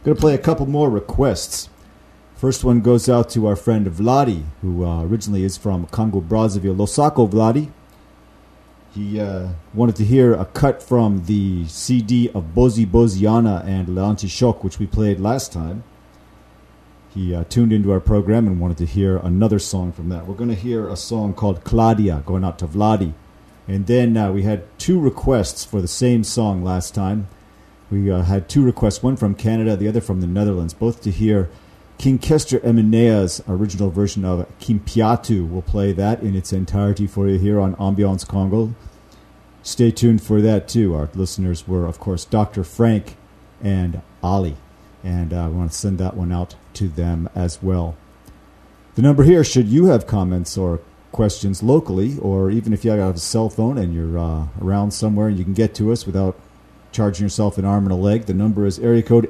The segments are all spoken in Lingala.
Going to play a couple more requests. First one goes out to our friend Vladi, who originally is from Congo Brazzaville. Losako Vladi. He wanted to hear a cut from the CD of Bozi Boziana and L'Antichoc, which we played last time. He tuned into our program and wanted to hear another song from that. We're going to hear a song called Claudia, going out to Vladi. And then we had two requests for the same song last time. We had two requests, one from Canada, the other from the Netherlands, both to hear King Kester Emenea's original version of Kimpiatu. We'll play that in its entirety for you here on Ambiance Congo. Stay tuned for that too. Our listeners were, of course, Dr. Frank and Ali. And we want to send that one out to them as well. The number here, should you have comments or questions locally, or even if you have a cell phone and you're around somewhere and you can get to us without charging yourself an arm and a leg, the number is area code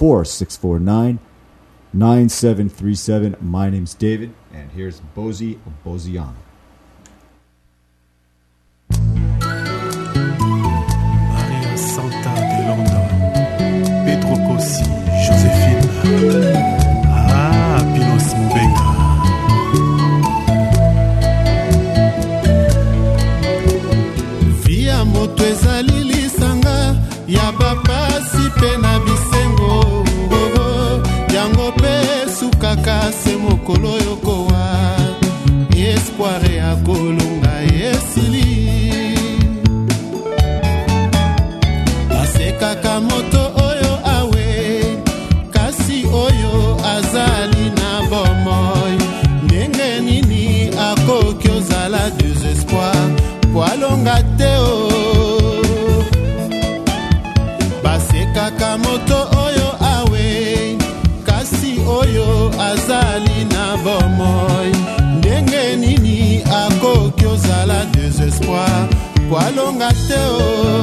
804-649-9737. My name's David, and here's Bozi Boziana. Maria Santa de London, Pedro Cossi, Joséphine, Pinos Mbenga. Via moto ezali lisanga ya bapasi pe na bisengo yango pe sukaka se mokolo yokowa espoir ya kolonga esili asekaka moto oyo awe kasi oyo azali na bomoy ndenge nini akoki ozala désespoir poalonga te o basekaka moto oyo awe kasi oyo azali na bomoy ndenge nini akoki ozala désespoir poalonga te o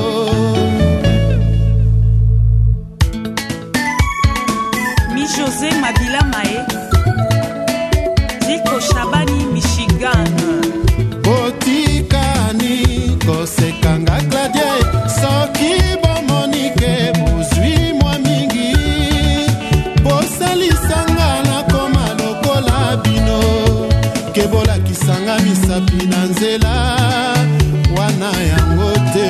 Mi José Mabila Mae Ziko Shabani Michigan Botikani kosekanga Claudia soki bomonike bozwi mwa mingi bosalisanga na koma lokola bino kebolakisanga misapi na nzela wana yango te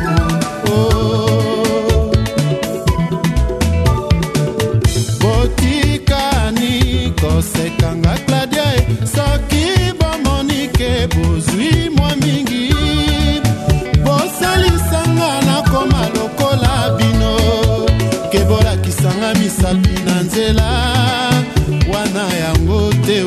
botikani kosekanga Claudia soki bomonike bozwi mwa mingi bosalisanga na koma lokola bino kebolakisanga misapi na nzela wana yango te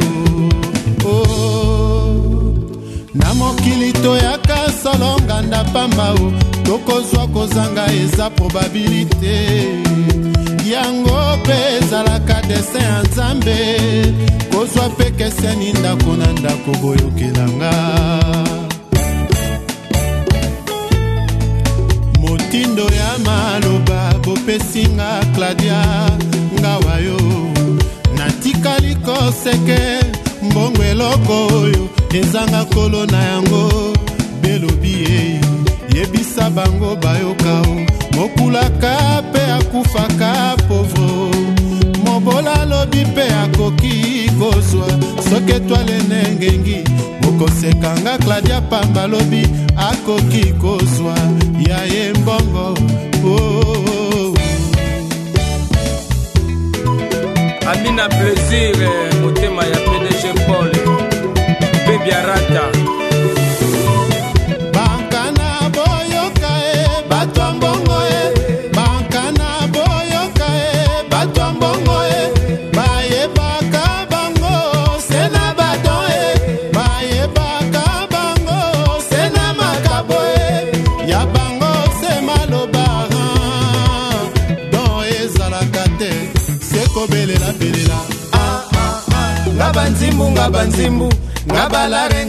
na mokili toyaka solo nganda pamba o tokozwa kozanga eza probabilite yango mpe ezalaka desin ya nzambe kozwa mpe keseni ndako na ndako boyokelanga motindo ya maloba bopesinga Claudia ngawayo natikali koseke mbongo eloko oyo ezanga kolo na yango belobi yebisa bango bayokao mokulaka pe akufaka povro mobola lobi pe akoki kozwa soki etwale nengengi mokosekanga Claudia pamba lobi akoki kozwa ya ye mbongo Amina plaisir motema ya PDG Paul Baby Arata Bankana boyoka batwa mbongo Bankana boyoka batwa mbongo baye baka bango sena badon baye baka bango sena makabo ya bango se maloba don ezalakate seko belela belela ngabanzimbu ngabalare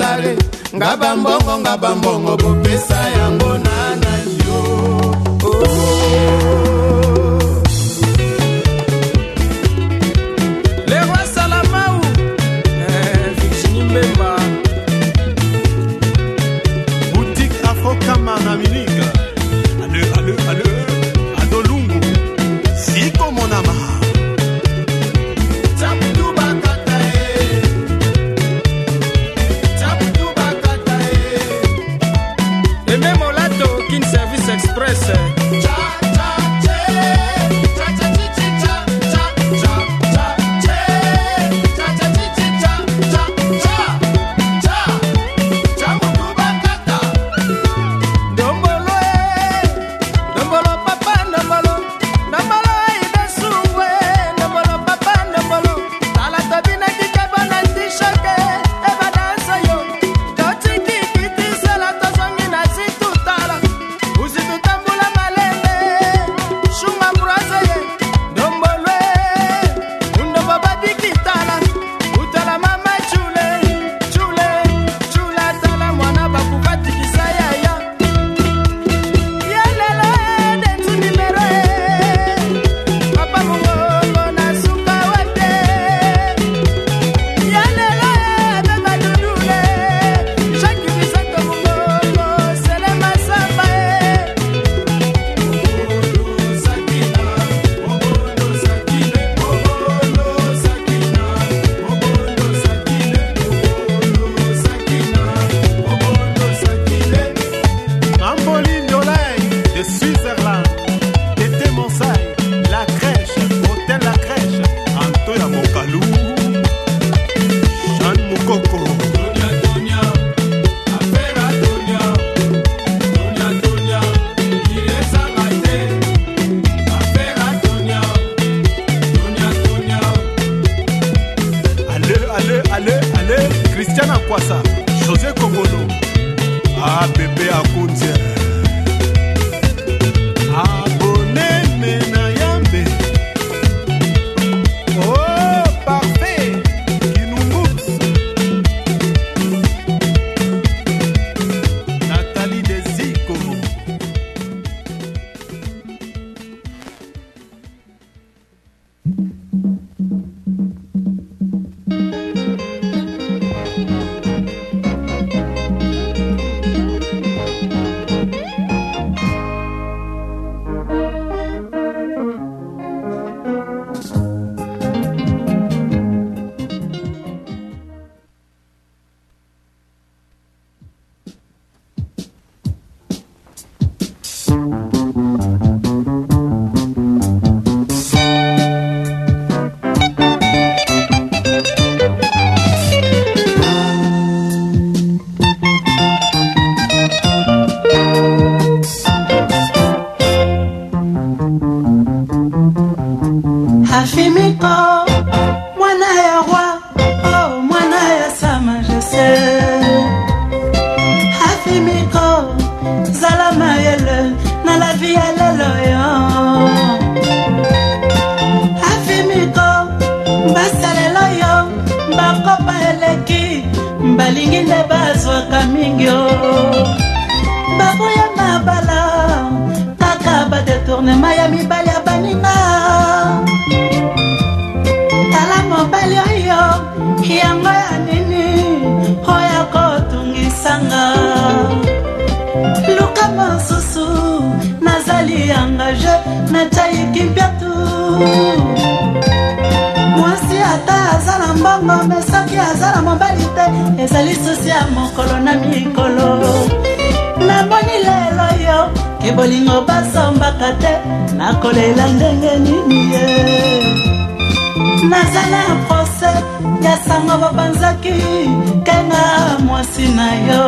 ngabambongo bopesa yango nana yo Le roi Salamau Virginie Mbemba Boutique Afro-Kama na Milinga Adolungu Siko monama Kwasa, José Kogolo, bébé Akounze, abonné Mena Yambe. Oh, parfait, Kinoumbous, Nathalie Desico. bolingo basombaka te nakolela ndenge nini ye nazala procès ya sango babanzaki kenga mwasi na yo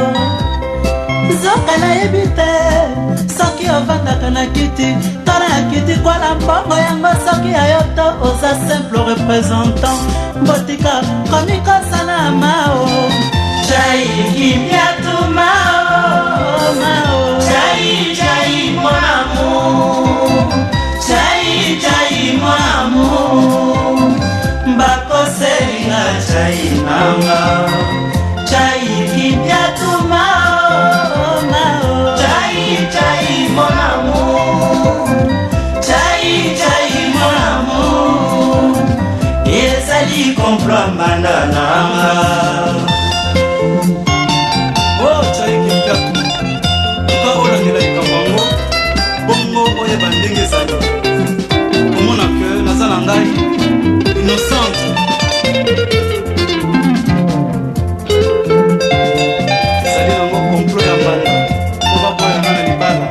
nzoka nayebi te soki ovandaka na kiti tala ya kiti kwala mbongo yango soki ya yo to oza simple représentant botika komikosana mao jai kimbiatu mao mao jai jai mon amour jai jai mon amour bakoselinga jai nanga jai kimbiatu mao mao jai jai mon amour jai jai mon amour ezali complot mandananga bandenge ezali komona ke naza na ngai innocente ezali nango complot ya mbanda po baboyanga na libala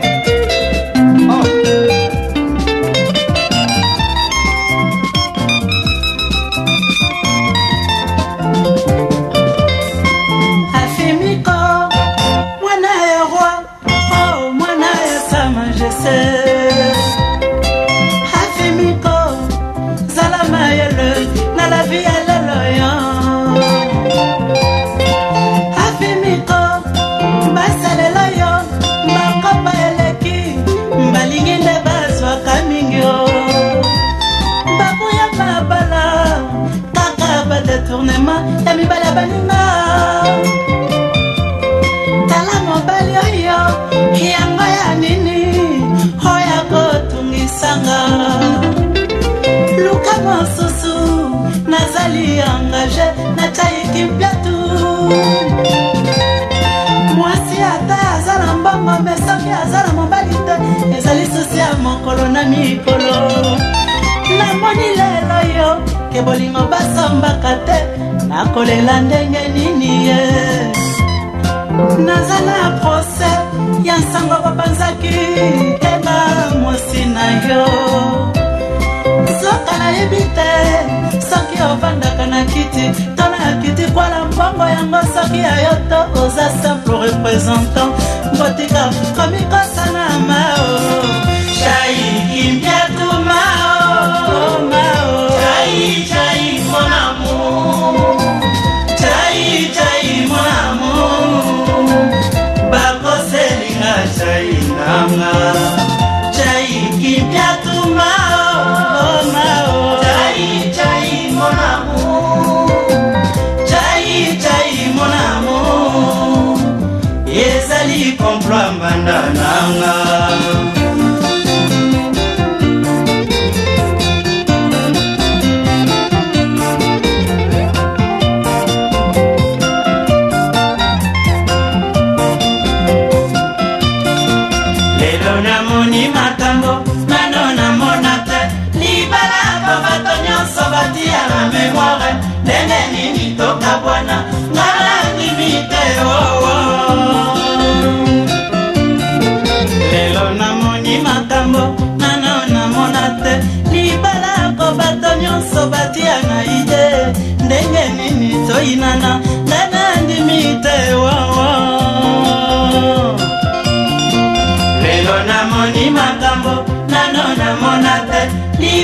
afimiko mwana ya roi mwana ya sa majesté tournement ya mibala baninga tala mobali oyo yango ya nini oya kotungisanga luka mosusu nazali engage nataiki mpiatu mwasi ata aza na mbongo mesoki aza na mobali te ezali susi ya mokolo na mikolo namoni lelo yo ke bolingo basombaka te nakolela ndenge nini ye naza na procès ya nsango babanzaki kenga mwasi na yo soka nayebi te soki ovandaka na kiti to na kiti kwala mbongo yango soki ya yo to oza simple représentant botika komikosana mao jai kimbiatu mao mao jai jai mon amour jai jai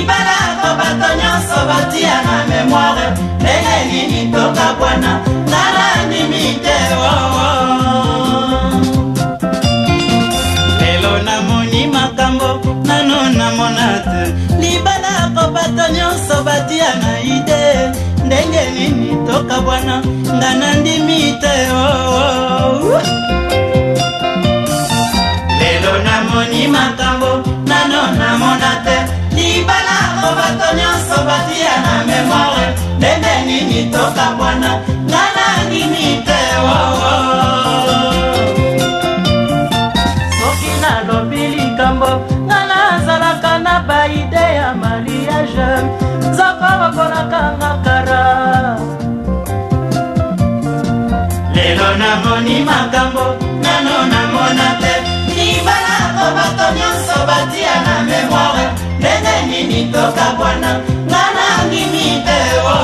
libalako bato nyonso batia na memoire ndenge nini tokabwana ngana ndimi te lelo namoni makambo nano namona te libalako bato nyonso batia na ide ndenge nini tokabwana ngana ndimi te lelo namoni makambo nano namona te libalako bato nyonso batia na memoire ndenge nini tokabwana ngana ndimi te soki nalobi likambo ngana azalaka na baide ya mariage nzoko bakolaka ngakara lelo namoni makambo nano namona te libalako bato nyonso batia na memoire ndenge nini tokabwana ngana ngimi te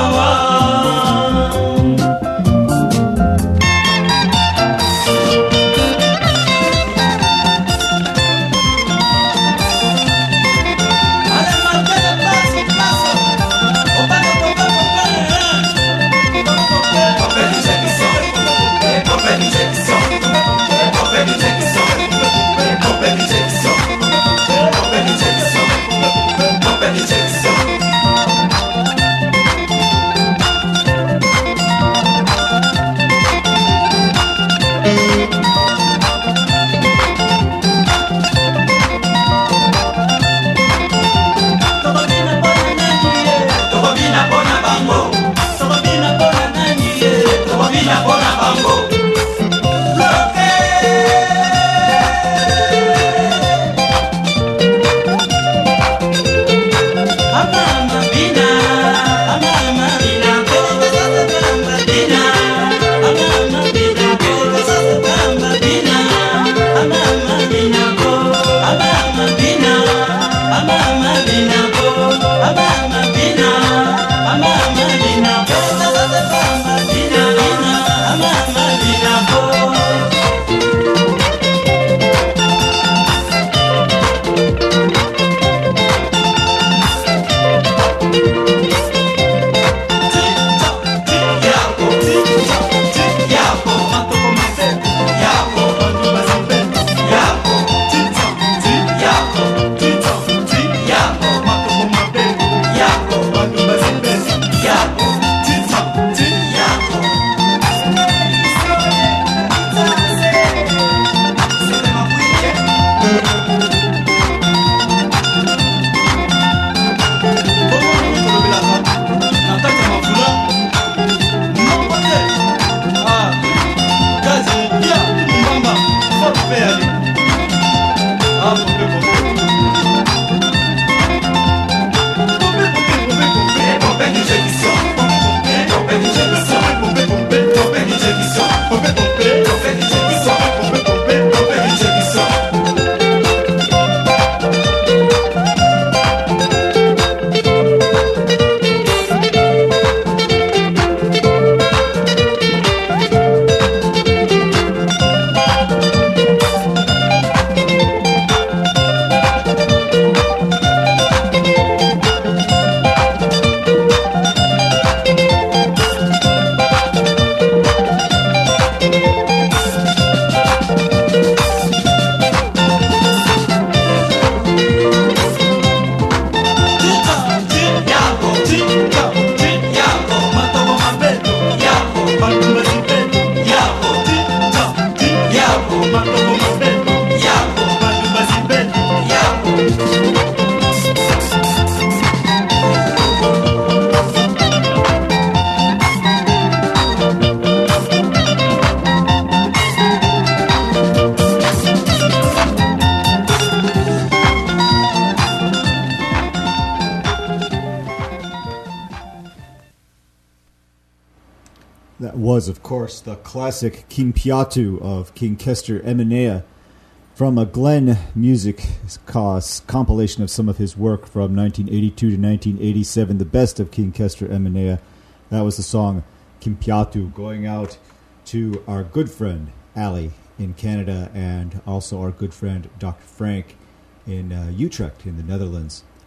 That was, of course, the classic King Piatu of King Kester Emenea from a Glen Music compilation of some of his work from 1982 to 1987, the best of King Kester Emenea. That was the song King Piatu, going out to our good friend Ali in Canada and also our good friend Dr. Frank in Utrecht in the Netherlands.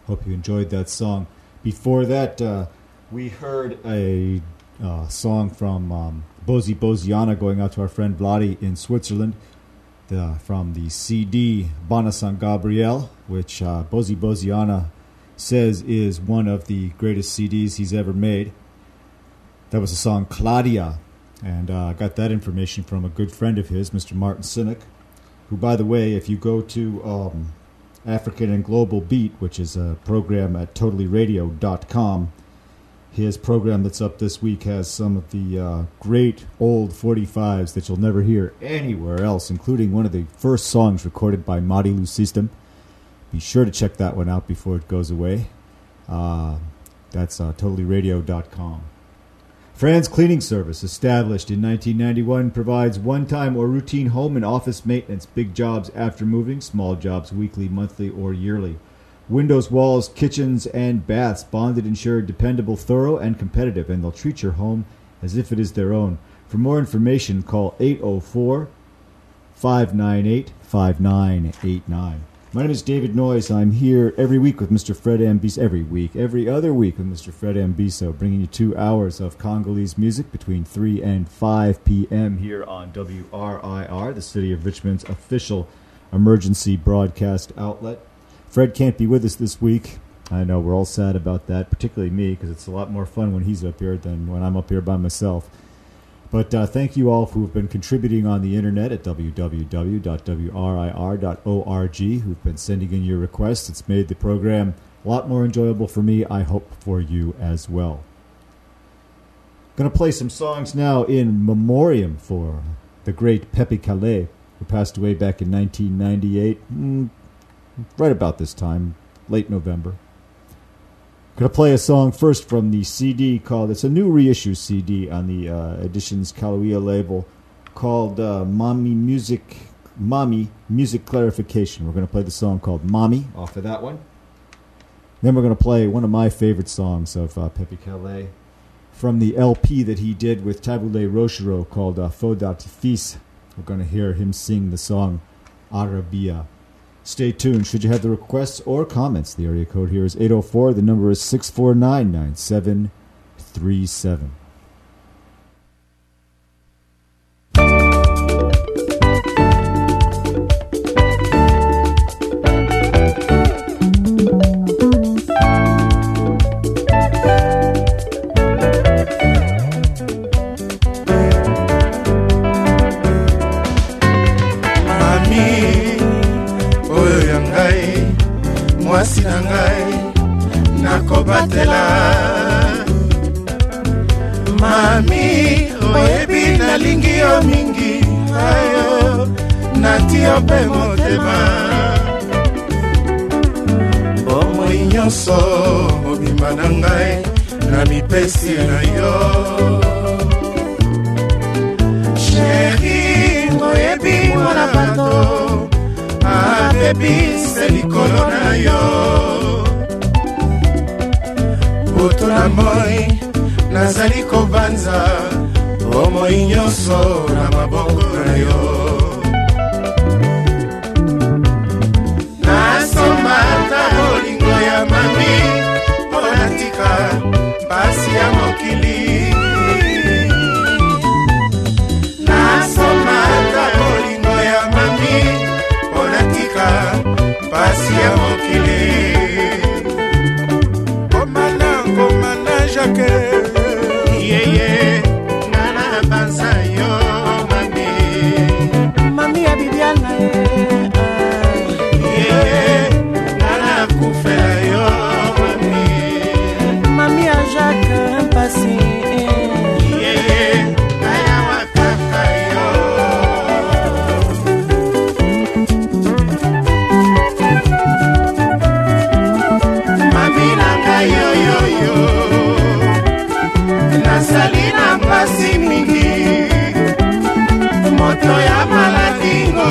Hope you enjoyed that song. Before that, we heard a song from Bozi Boziana going out to our friend Vladi in Switzerland from the CD Bana San Gabriel, which Bozi Boziana says is one of the greatest CDs he's ever made. That was the song Claudia, and I got that information from a good friend of his, Mr. Martin Sinek, who, by the way, if you go to African and Global Beat, which is a program at totallyradio.com, his program that's up this week has some of the great old 45s that you'll never hear anywhere else, including one of the first songs recorded by Marilu System. Be sure to check that one out before it goes away. That's totallyradio.com. Franz Cleaning Service, established in 1991, provides one-time or routine home and office maintenance, big jobs after moving, small jobs weekly, monthly, or yearly. Windows, walls, kitchens, and baths, bonded, insured, dependable, thorough, and competitive, and they'll treat your home as if it is their own. For more information, call 804-598-5989. My name is David Noyes. I'm here every week with Mr. Fred Ambiso. Every other week with Mr. Fred Ambiso, bringing you 2 hours of Congolese music between 3 and 5 p.m. here on WRIR, the City of Richmond's official emergency broadcast outlet. Fred can't be with us this week. I know, we're all sad about that, particularly me, because it's a lot more fun when he's up here than when I'm up here by myself. But thank you all who have been contributing on the internet at www.wrir.org, who've been sending in your requests. It's made the program a lot more enjoyable for me. I hope for you as well. Going to play some songs now in memoriam for the great Pepe Kalle, who passed away back in 1998, right about this time, late November. Going to play a song first from the CD called, it's a new reissue CD on the Editions Kaluia label called Mommy Music Clarification. We're going to play the song called Mommy off of that one. Then we're going to play one of my favorite songs of Pepe Kalle from the LP that he did with Tabule Rochero called Feu d'Artifice. We're going to hear him sing the song Arabia. Stay tuned. Should you have the requests or comments, the area code here is 804. The number is 649-9737. mwasi na ngai nakobatela mami oyebi nalingi yo mingi ayo nati yo mpe motema bomoi nyonso mobimba na ngai na mipesi na yo sheri oyebi mwana bato abebise likolo na yo butu na moi nazali kobanza bomoi nyonso na maboko na yo nasomata bolingo ya mami mpo natika mpasi ya mokili nasomata bolingo ya mami pasi ya mokili komana Jacques yeye nana banza yo mami ya Bibiana yeye nana kufela yo mami ya Jacques pasi yeye kaya wakaka yo yo yo yo nasalina mpasi mingi moto ya maladingo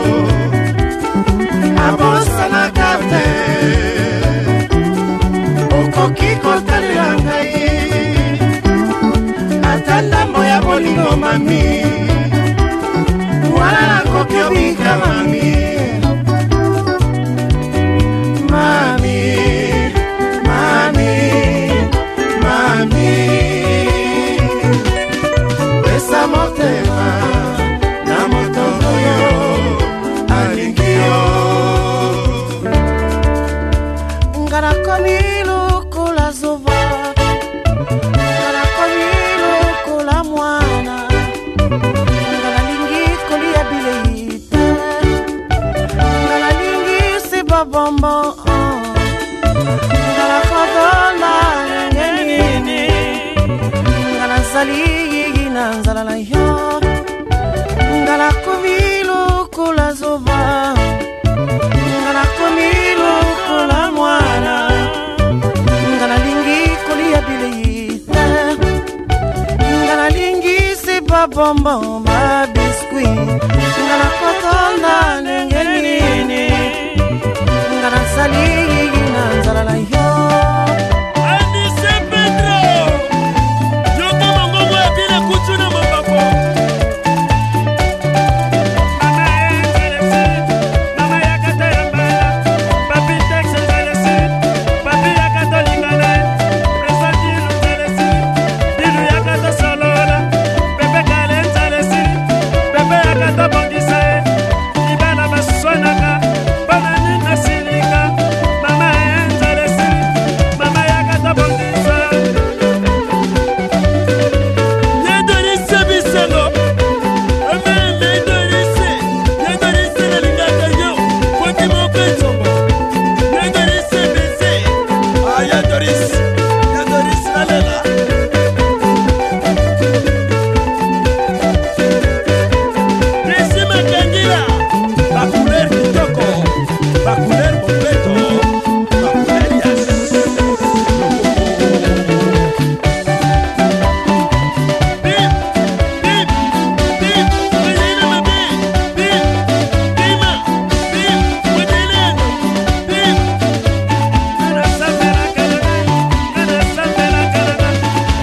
abosana karte okoki kotalela ngai atandambo ya bolingo mami wana nakoki obika mami bonbon ma biscuit ngana kotona ndenge nini ngana sali na nzala na yo Anise Pedro Yoko mongongo ya bile kutu na mabako Mama enzelesi Mama yakata yambala Papi tex enzelesi Papi yakata lingana Presa dilu enzelesi Dilu yakata solola Pepe kale enzelesi Pepe yakata bondisa Ibala basonaka Banani nasilika Mama enzelesi Mama yakata bondisa Yedorise bisengo Amende yedorise Yedorise na lingaka yo Foti moko etsombo Yedorise bese Yedorise Yedorise na lela Desi makangila Bakuler kitoko Bakuler bombeto Bakuler yas Bip, bip, bip, wajena mabe, bip, bima, bip, wajeneno, bip. Kana sambela kalana, kana sambela kalana,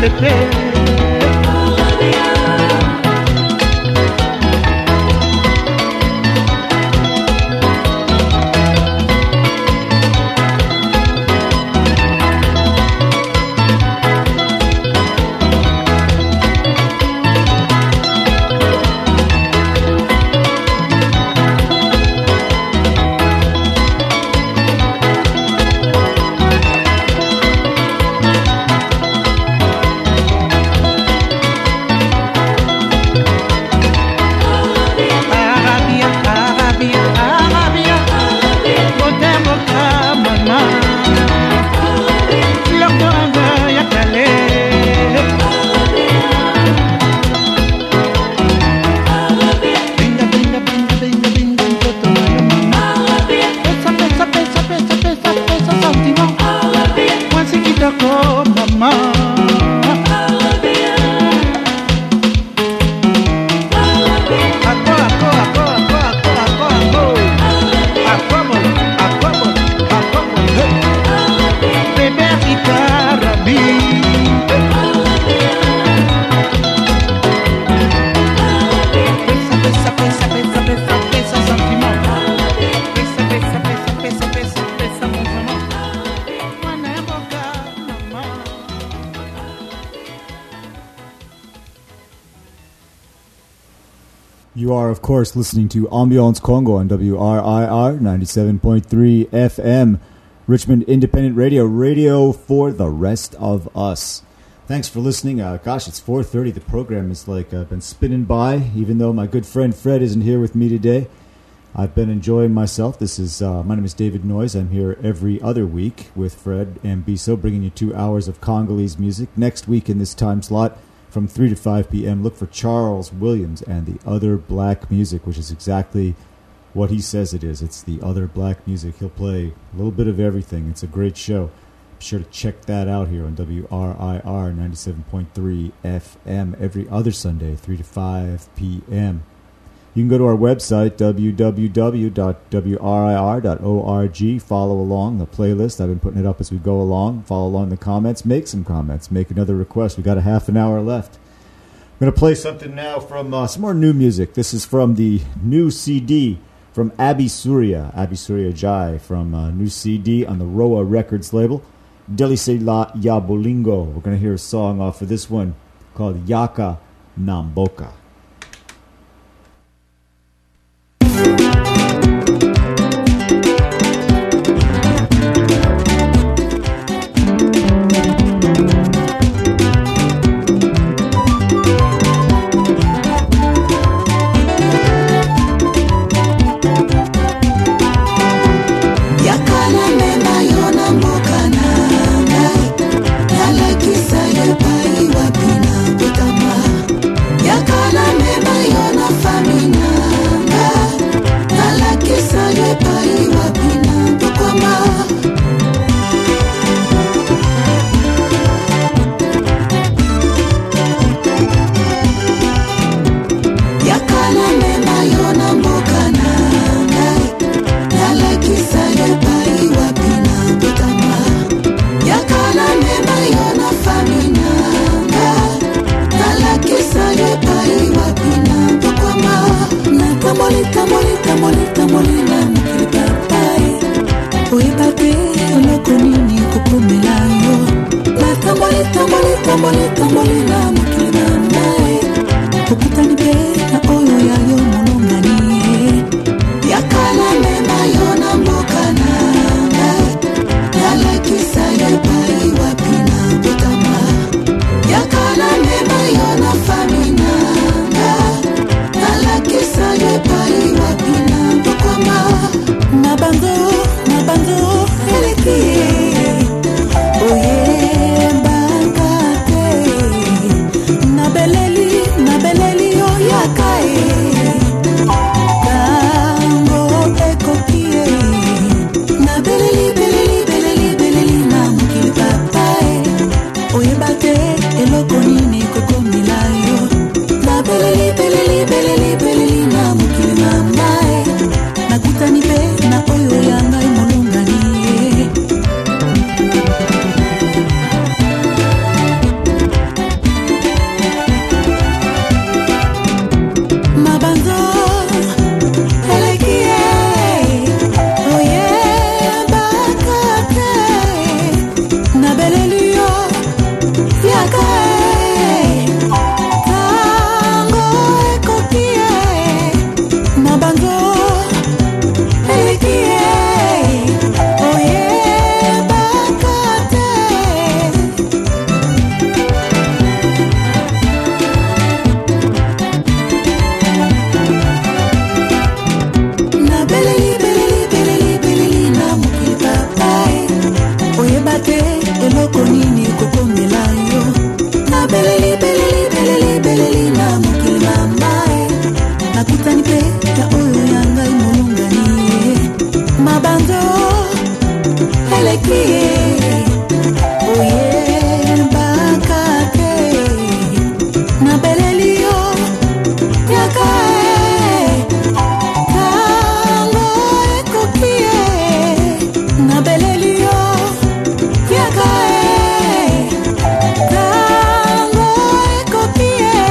mibale te. You are, of course, listening to Ambiance Congo on WRIR 97.3 FM, Richmond Independent Radio, radio for the rest of us. Thanks for listening. Gosh, it's 4:30. The program is been spinning by, even though my good friend Fred isn't here with me today. I've been enjoying myself. This is my name is David Noyes. I'm here every other week with Fred and Biso, bringing you 2 hours of Congolese music. Next week in this time slot, from 3 to 5 p.m., look for Charles Williams and the Other Black Music, which is exactly what he says it is. It's the Other Black Music. He'll play a little bit of everything. It's a great show. Be sure to check that out here on WRIR 97.3 FM every other Sunday, 3 to 5 p.m. You can go to our website, www.wrir.org. Follow along the playlist. I've been putting it up as we go along. Follow along the comments. Make some comments. Make another request. We've got a half an hour left. I'm going to play something now from some more new music. This is from the new CD from Abi Surya Jai, from new CD on the Roa Records label, Delise La Yabolingo. We're going to hear a song off of this one called Yaka Namboka. Nabeleli, oh yeah. eleki oyebaka te nabeleli yo yaka tango ekoki nabeleli yo yaka tango ekoki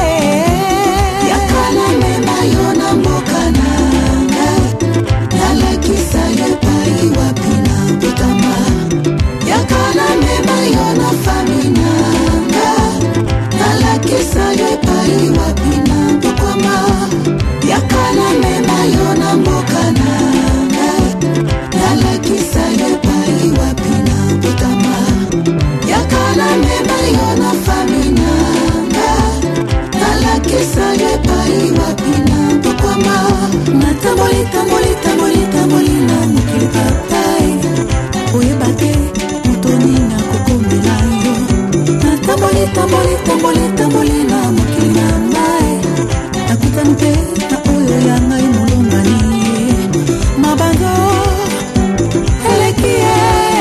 yaka na mema yo na mboka nanga nalakisa yo epai wapi na mbotama yaka na mema yo na fami nanga nalakisa yo epai wapi na mbokwama yaka na mema yo na mboka nanga nalakisa yo epai wapi na mbotama yaka na mema yo na fami nanga nalakisa yo epai wapi na mbokwama natamboli tamboli tamboli tamboli na mokili papai oyeba te motoni na kokombela yo natamboli tamboli tamboli tamboli na mokili na ngai nakutani mpe na oyo ya ngai molongani mabando eleki ye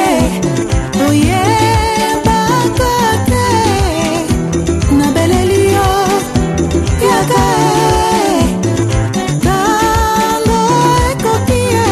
oyebaka te nabeleli yo yaka tango ekoki ye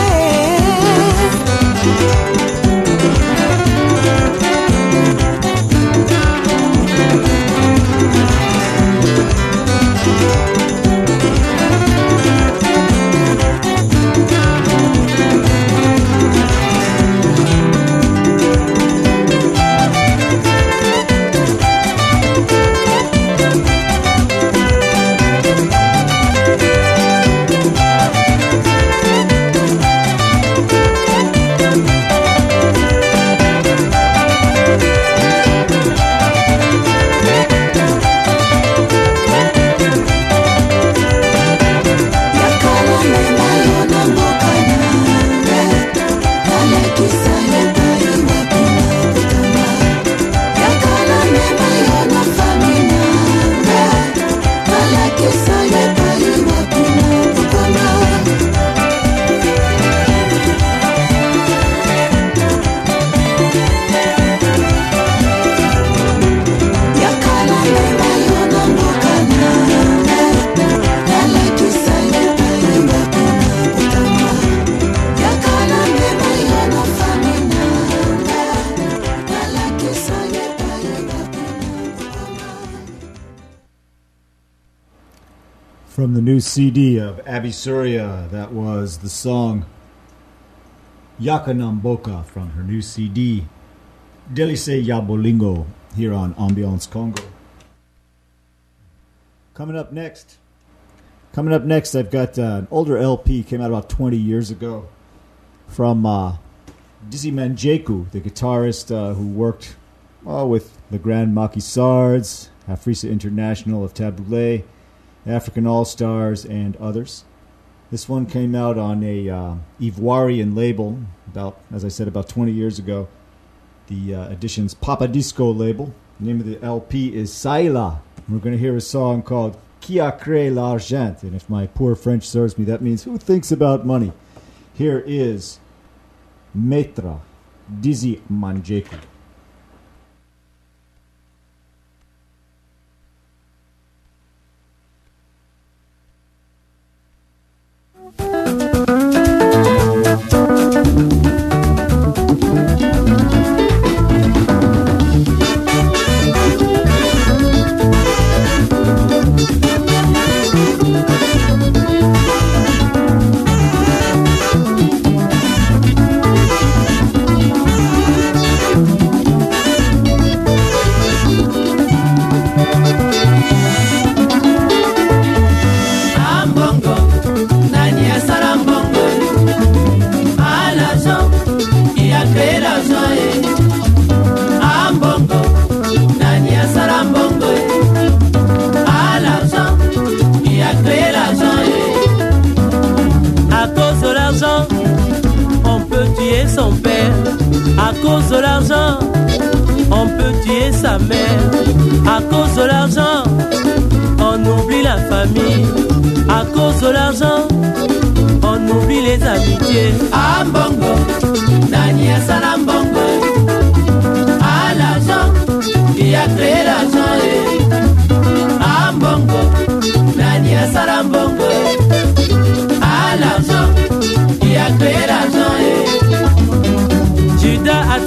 From the new CD of Abby Surya, that was the song Yaka Namboka from her new CD, Delise ya Bolingo, here on Ambiance Congo. Coming up next, I've got an older LP, came out about 20 years ago, from Dizzy Manjeku, the guitarist who worked with the Grand Maquis Sards, Afrisa International of Taboulé, African All-Stars, and others. This one came out on a Ivoirian label, as I said, about 20 years ago. The Editions Papa Disco label. The name of the LP is Saila. We're going to hear a song called Qui a créé l'argent? And if my poor French serves me, that means who thinks about money? Here is Maître Dizzy Manjeku. À cause de l'argent, on peut tuer sa mère. À cause de l'argent, on oublie la famille. À cause de l'argent, on oublie les amitiés. Ambongo, Nani Asala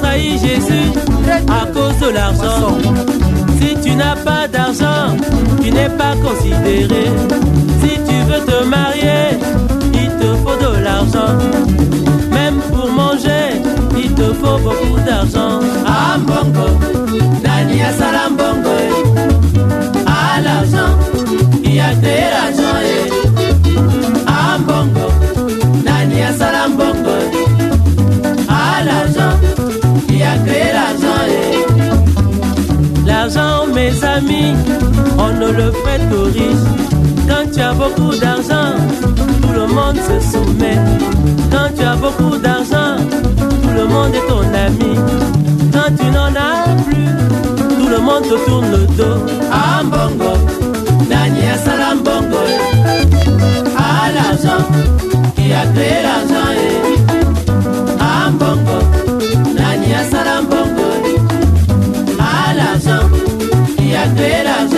trahi Jésus à cause de l'argent. Si tu n'as pas d'argent, tu n'es pas considéré. Si tu veux te marier, il te faut de l'argent. Même pour manger, il te faut beaucoup d'argent. Ah mbongo, nani asala mbongo. Ah l'argent, il a créé l'argent. Ah mbongo, nani asala mbongo. Ah l'argent, il a créé l'argent. L'argent, mes amis, on ne le prête qu'aux riches. Quand tu as beaucoup d'argent, tout le monde se soumet. Quand tu as beaucoup d'argent, tout le monde est ton ami. Quand tu n'en as plus, tout le monde te tourne le dos. Ah mbongo, nani asala mbongo. Ah l'argent, qui a créé l'argent. Ah mbongo, nani asala mbongo. Ah l'argent, qui a créé l'argent.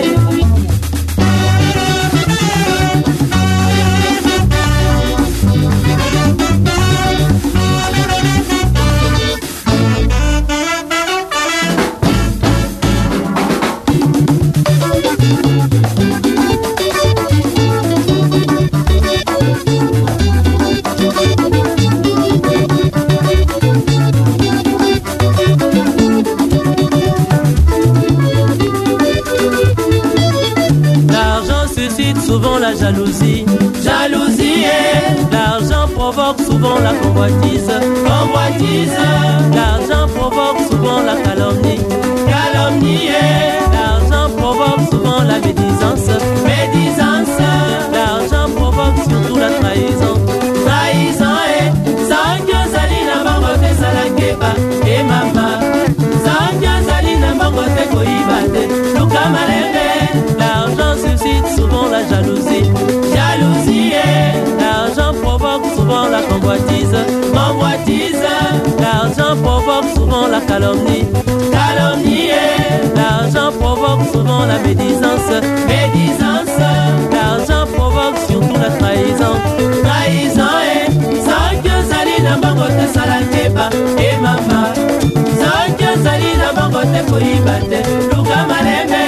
Souvent la jalousie, jalousie. L'argent provoque souvent la convoitise, convoitise. L'argent provoque souvent la calomnie, calomnie. L'argent provoque souvent la médisance, médisance. L'argent provoque surtout la trahison, trahison. Sangyo zali na bango te salakeba, et mama. Sangyo zali na bango te koibate, luka malebe. L'argent suscite souvent la jalousie, jalousie. L'argent provoque souvent la convoitise, convoitise. L'argent provoque souvent la calomnie, calomnie. L'argent provoque souvent la médisance, médisance. L'argent provoque surtout la trahison, trahison. Sangyo zali na bango te salakeba, et mama. Sangyo zali na bango te koibate, luka malebe.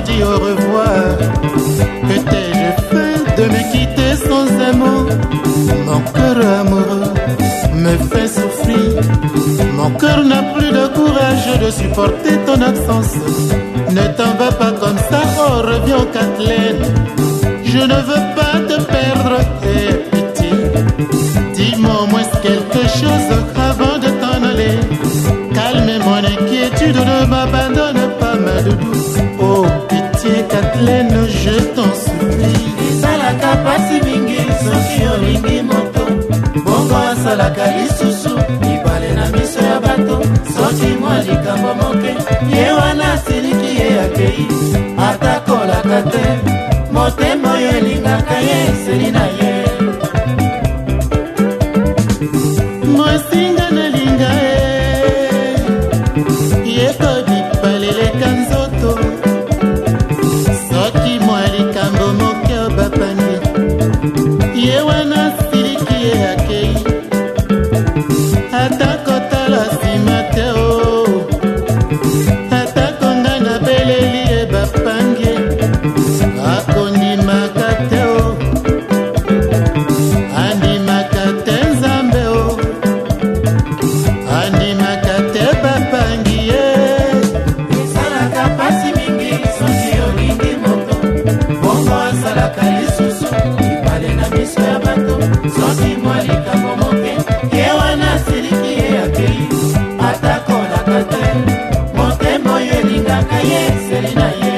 dit au revoir. Que t'ai-je fait de me quitter sans un mot? Mon cœur amoureux me fait souffrir. Mon cœur n'a plus de courage de supporter ton absence. Ne t'en vas pas comme ça, oh reviens Kathleen. Je ne veux pas te perdre, et pitié, dis-moi au moins quelque chose avant de t'en aller. Calme mon inquiétude, ne m'abandonne pas ma doudou. Oh pitié Kathleen, je t'en supplie. esalaka pasi mingi soki olingi moto bongo asalaka lisusu libale na miso ya bato soki mwa likambo moke ye wana asiliki ye akei atakolaka te motema oyo elingaka ye eseli na ye mosinga nalinga yekodipaleleka nzoto soki mwa likambo moke obapangi ye wana siliki ye akei atakotala nsima te o atako ngai na beleli ye bapangi akondimaka te o andimaka te nzambe o andimaka te bapangi ye esalaka pasi mingi soki olingi moto bongo asalaka lisusu libale na miso ya bato soki mwa likambo moke ye wana asiliki ye akei atakolaka te motema oyo elingaka ye eseli na ye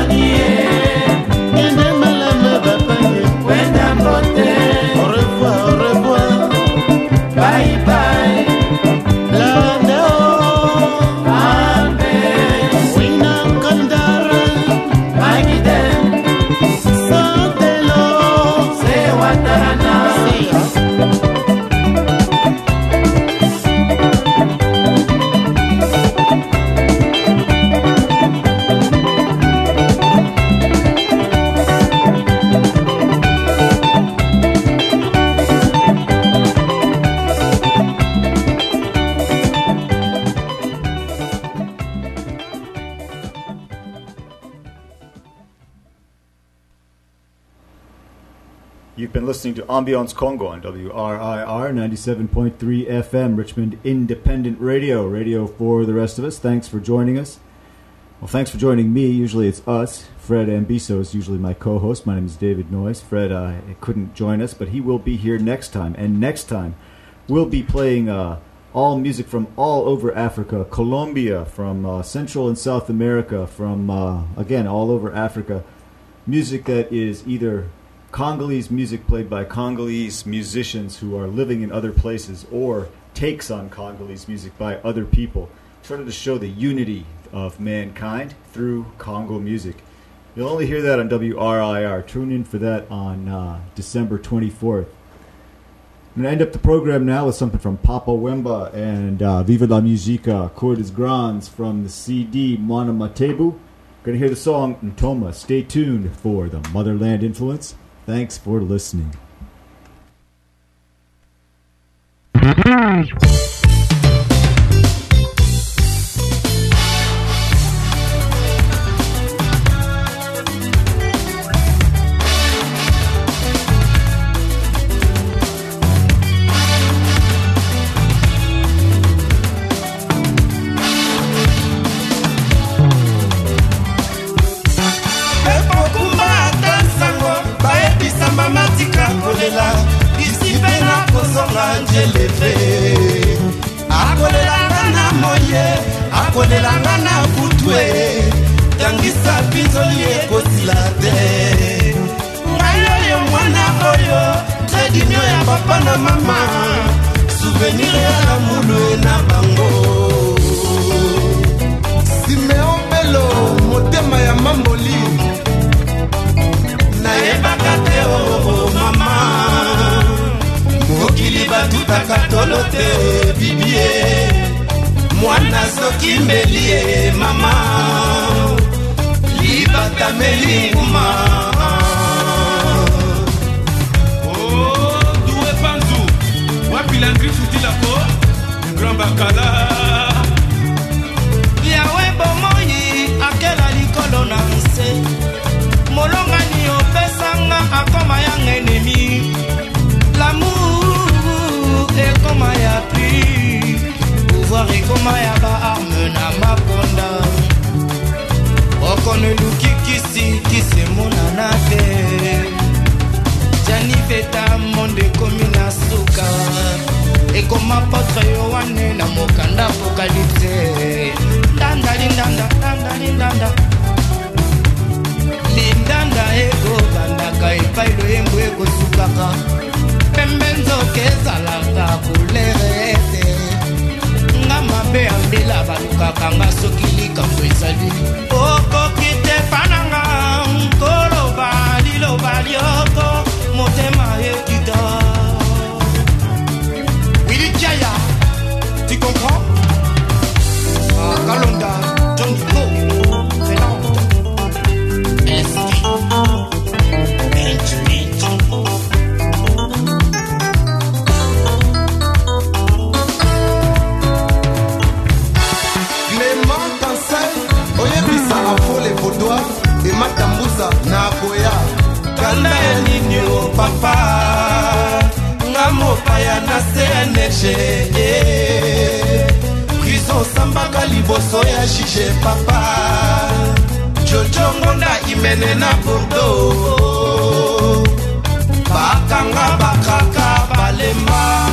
You've been listening to Ambiance Congo on WRIR 97.3 FM, Richmond Independent Radio, radio for the rest of us. Thanks for joining us. Well, thanks for joining me. Usually it's us. Fred Ambiso is usually my co-host. My name is David Noyes. Fred couldn't join us, but he will be here next time. And next time, we'll be playing all music from all over Africa, Colombia, from Central and South America, from, again, all over Africa. Music that is either Congolese music played by Congolese musicians who are living in other places, or takes on Congolese music by other people, trying to show the unity of mankind through Congo music. You'll only hear that on WRIR. Tune in for that on December 24th. I'm going to end up the program now with something from Papa Wemba and Viva la Musica, Cordes Grands from the CD Mwana Matebu. Going to hear the song Ntoma. Stay tuned for the Motherland Influence. Thanks for listening. akolelanga na kutwe tangisa pinzoli ekosila te ngai oyo mwana oyo tradinio ya papa na mama souvenir ya lamulu na bango Simeon Bello motema ya mamboli nayebaka te o mama mokili batutaka tolo te bibie mwana soki melie mama libata melinguma oh doué panzu wapi la griffe dit la peau grand bakala yawe bomoyi akela likolo na nse molongani opesanga akoma ya ennemi l'amour ekoma ya prix pouvoir ekoma ya baarme na maponda okone luki kisi kisemonana te jani beta monde komi na suka ekoma potre yo wane na mokanda apokalipse ndanda lindanda ndanda lindanda lindanda ekokandaka epai loyembo ekosukaka pembe nzoka ezalaka kulerete nga mabe ya mbila balukaka nga soki likambo ezali okoki te pananga koloba liloba lioko motema ekita Willy Kiaya tu comprends Kalonda Johnny Go Fernando Esti matambuza na koya kanda ya nini o papa nga mopaya na CNG prison sambaka liboso ya jige papa Jojo Ngonda imene na Bordeaux bakanga bakaka balema